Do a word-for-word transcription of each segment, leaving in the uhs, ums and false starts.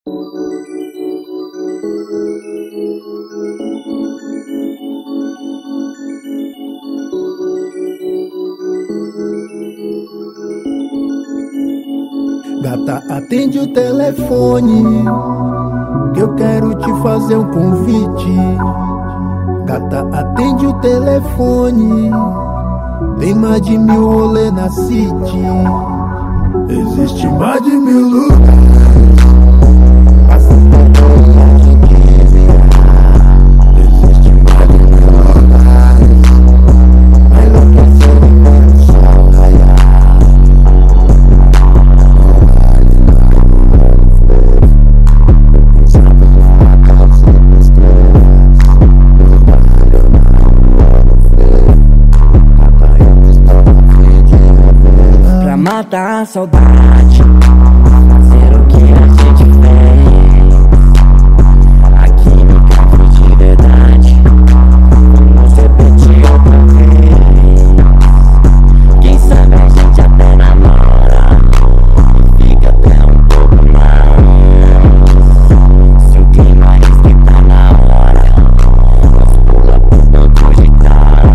Gata, atende o telefone, que eu quero te fazer um convite. Gata, atende o telefone, tem mais de mil rolê na city. Existe mais de mil lugares. Matar a saudade, fazer o que a gente fez. A química foi de verdade, vamos repetir outra vez. Quem sabe a gente até namora, fica até um pouco mais. Se o clima esquentar na hora, nós pula pro banco de trás.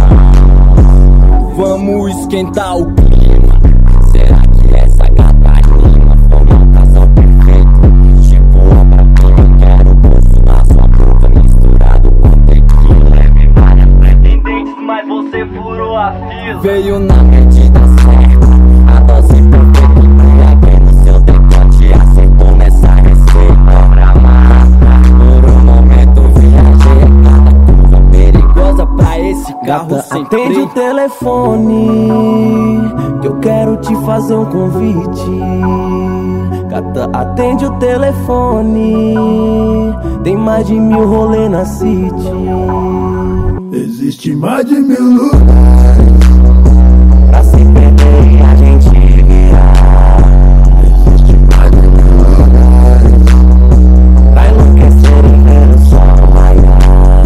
Vamos esquentar o clima. Será que essa gata anima? Forma um casal perfeito, tipo obra-prima. Quero o gosto na sua boca misturado com tequila. Leve várias pretendentes, mas você furou a fila. Veio na medida certa, a dose perfeita. Embriaguei no seu decote, acertou nessa receita. Obra massa, por um momento viajei. Cada curva perigosa pra esse carro. Gata, sem atende freio. O telefone, que eu quero te fazer um convite. Gata, atende o telefone, tem mais de mil rolê na city. Existe mais de mil lugares pra se perder e a gente virar. Existe mais de mil lugares pra enlouquecer e ver o sol raiar.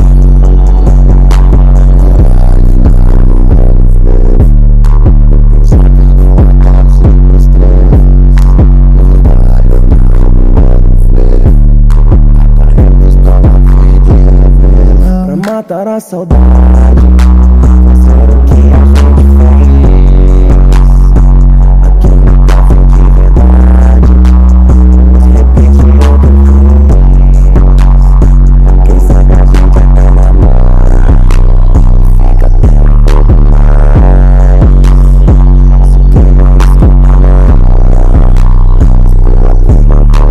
Matar a saudade, fazer o que a gente fez. A química foi de verdade, vamos repetir outra vez. Quem sabe a gente até namora, fica até um pouco mais. Se o clima esquentar na hora, pula pro banco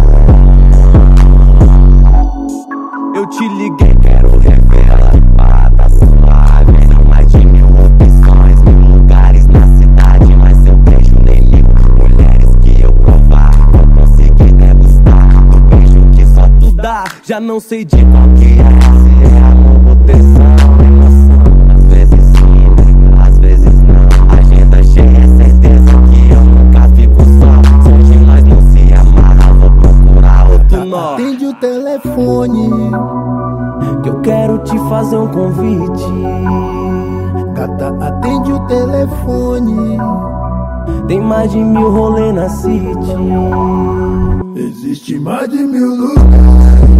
de trás. Eu te liguei, quero rever a limpada suave. São mais de mil opções, mil lugares na cidade. Mas eu beijo nem mil mulheres que eu provar, vou conseguir degustar do beijo que só tu dá. Já não sei de qual que é, se é amor ou tesão, emoção. Às vezes sim, às vezes não. Agenda cheia, certeza que eu nunca fico só. Se hoje nós não se amarra, vou procurar outro nó. Atende o telefone, que eu quero te fazer um convite. Gata, atende o telefone, tem mais de mil rolê na city. existe mais de mil lugares